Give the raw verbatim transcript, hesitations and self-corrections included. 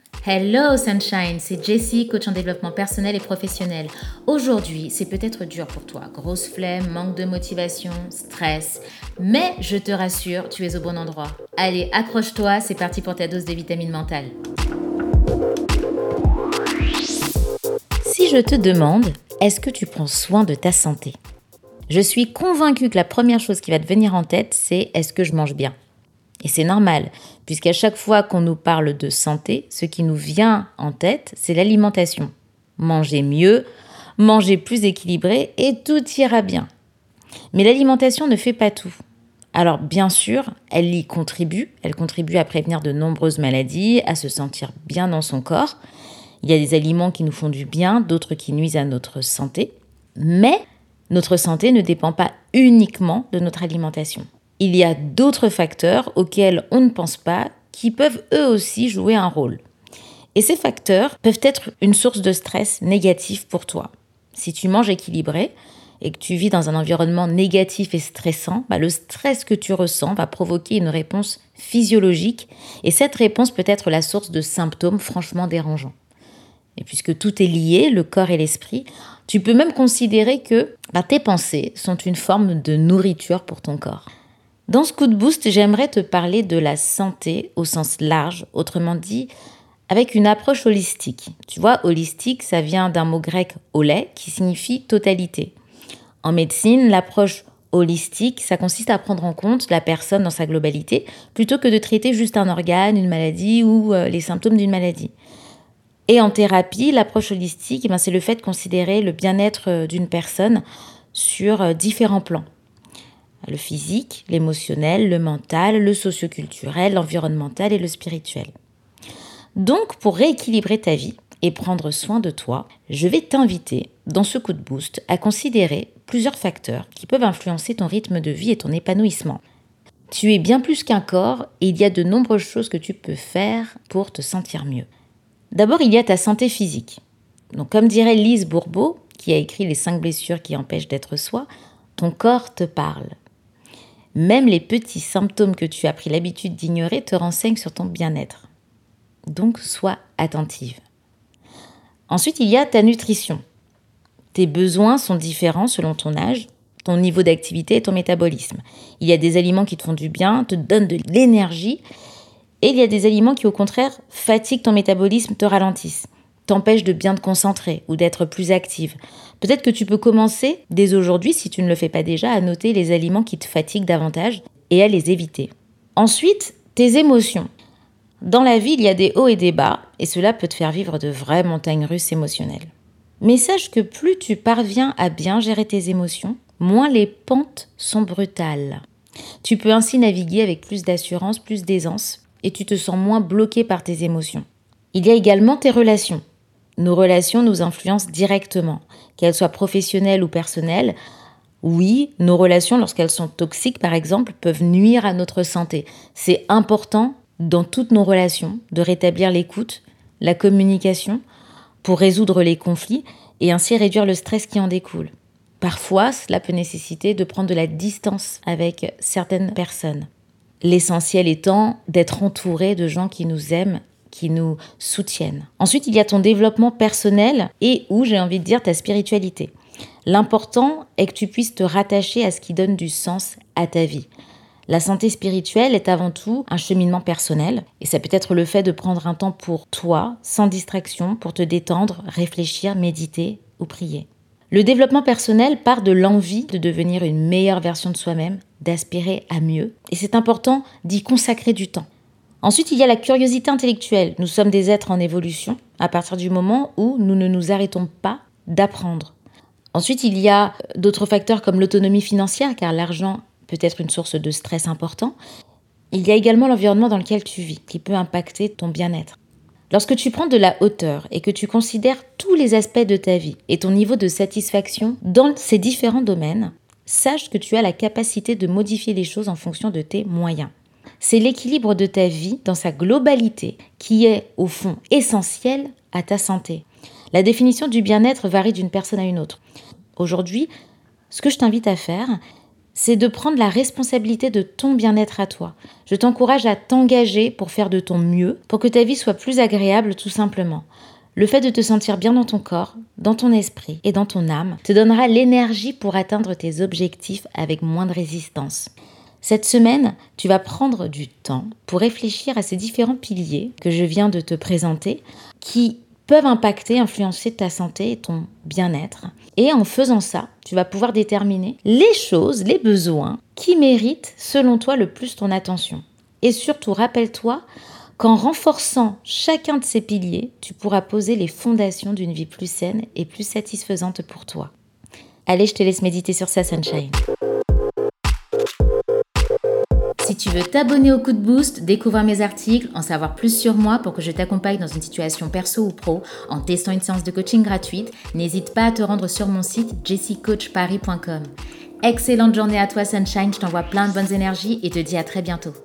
Hello Sunshine, c'est Jessie, coach en développement personnel et professionnel. Aujourd'hui, c'est peut-être dur pour toi, grosse flemme, manque de motivation, stress, mais je te rassure, tu es au bon endroit. Allez, accroche-toi, c'est parti pour ta dose de vitamine mentale. Si je te demande, est-ce que tu prends soin de ta santé ? Je suis convaincue que la première chose qui va te venir en tête, c'est est-ce que je mange bien ? Et c'est normal, puisqu'à chaque fois qu'on nous parle de santé, ce qui nous vient en tête, c'est l'alimentation. Manger mieux, manger plus équilibré et tout ira bien. Mais l'alimentation ne fait pas tout. Alors bien sûr, elle y contribue. Elle contribue à prévenir de nombreuses maladies, à se sentir bien dans son corps. Il y a des aliments qui nous font du bien, d'autres qui nuisent à notre santé. Mais notre santé ne dépend pas uniquement de notre alimentation. Il y a d'autres facteurs auxquels on ne pense pas qui peuvent eux aussi jouer un rôle. Et ces facteurs peuvent être une source de stress négatif pour toi. Si tu manges équilibré et que tu vis dans un environnement négatif et stressant, bah le stress que tu ressens va provoquer une réponse physiologique et cette réponse peut être la source de symptômes franchement dérangeants. Et puisque tout est lié, le corps et l'esprit, tu peux même considérer que bah, tes pensées sont une forme de nourriture pour ton corps. Dans ce coup de boost, j'aimerais te parler de la santé au sens large, autrement dit, avec une approche holistique. Tu vois, holistique, ça vient d'un mot grec « holé » qui signifie « totalité ». En médecine, l'approche holistique, ça consiste à prendre en compte la personne dans sa globalité, plutôt que de traiter juste un organe, une maladie ou euh, les symptômes d'une maladie. Et en thérapie, l'approche holistique, eh bien, c'est le fait de considérer le bien-être d'une personne sur euh, différents plans. Le physique, l'émotionnel, le mental, le socio-culturel, l'environnemental et le spirituel. Donc, pour rééquilibrer ta vie et prendre soin de toi, je vais t'inviter, dans ce coup de boost, à considérer plusieurs facteurs qui peuvent influencer ton rythme de vie et ton épanouissement. Tu es bien plus qu'un corps et il y a de nombreuses choses que tu peux faire pour te sentir mieux. D'abord, il y a ta santé physique. Donc, comme dirait Lise Bourbeau, qui a écrit Les cinq blessures qui empêchent d'être soi, ton corps te parle. Même les petits symptômes que tu as pris l'habitude d'ignorer te renseignent sur ton bien-être. Donc, sois attentive. Ensuite, il y a ta nutrition. Tes besoins sont différents selon ton âge, ton niveau d'activité et ton métabolisme. Il y a des aliments qui te font du bien, te donnent de l'énergie, et il y a des aliments qui, au contraire, fatiguent ton métabolisme, te ralentissent, t'empêchent de bien te concentrer ou d'être plus active. Peut-être que tu peux commencer dès aujourd'hui, si tu ne le fais pas déjà, à noter les aliments qui te fatiguent davantage et à les éviter. Ensuite, tes émotions. Dans la vie, il y a des hauts et des bas, et cela peut te faire vivre de vraies montagnes russes émotionnelles. Mais sache que plus tu parviens à bien gérer tes émotions, moins les pentes sont brutales. Tu peux ainsi naviguer avec plus d'assurance, plus d'aisance, et tu te sens moins bloqué par tes émotions. Il y a également tes relations. Nos relations nous influencent directement, qu'elles soient professionnelles ou personnelles. Oui, nos relations, lorsqu'elles sont toxiques, par exemple, peuvent nuire à notre santé. C'est important, dans toutes nos relations, de rétablir l'écoute, la communication, pour résoudre les conflits et ainsi réduire le stress qui en découle. Parfois, cela peut nécessiter de prendre de la distance avec certaines personnes. L'essentiel étant d'être entouré de gens qui nous aiment, qui nous soutiennent. Ensuite, il y a ton développement personnel et ou, j'ai envie de dire, ta spiritualité. L'important est que tu puisses te rattacher à ce qui donne du sens à ta vie. La santé spirituelle est avant tout un cheminement personnel et ça peut être le fait de prendre un temps pour toi, sans distraction, pour te détendre, réfléchir, méditer ou prier. Le développement personnel part de l'envie de devenir une meilleure version de soi-même, d'aspirer à mieux et c'est important d'y consacrer du temps. Ensuite, il y a la curiosité intellectuelle. Nous sommes des êtres en évolution à partir du moment où nous ne nous arrêtons pas d'apprendre. Ensuite, il y a d'autres facteurs comme l'autonomie financière, car l'argent peut être une source de stress important. Il y a également l'environnement dans lequel tu vis, qui peut impacter ton bien-être. Lorsque tu prends de la hauteur et que tu considères tous les aspects de ta vie et ton niveau de satisfaction dans ces différents domaines, sache que tu as la capacité de modifier les choses en fonction de tes moyens. C'est l'équilibre de ta vie dans sa globalité qui est, au fond, essentiel à ta santé. La définition du bien-être varie d'une personne à une autre. Aujourd'hui, ce que je t'invite à faire, c'est de prendre la responsabilité de ton bien-être à toi. Je t'encourage à t'engager pour faire de ton mieux, pour que ta vie soit plus agréable tout simplement. Le fait de te sentir bien dans ton corps, dans ton esprit et dans ton âme te donnera l'énergie pour atteindre tes objectifs avec moins de résistance. Cette semaine, tu vas prendre du temps pour réfléchir à ces différents piliers que je viens de te présenter qui peuvent impacter, influencer ta santé et ton bien-être. Et en faisant ça, tu vas pouvoir déterminer les choses, les besoins qui méritent selon toi le plus ton attention. Et surtout, rappelle-toi qu'en renforçant chacun de ces piliers, tu pourras poser les fondations d'une vie plus saine et plus satisfaisante pour toi. Allez, je te laisse méditer sur ça, Sunshine. Si tu veux t'abonner au Coup de Boost, découvrir mes articles, en savoir plus sur moi pour que je t'accompagne dans une situation perso ou pro en testant une séance de coaching gratuite, n'hésite pas à te rendre sur mon site jessie coach paris point com. Excellente journée à toi Sunshine, je t'envoie plein de bonnes énergies et te dis à très bientôt.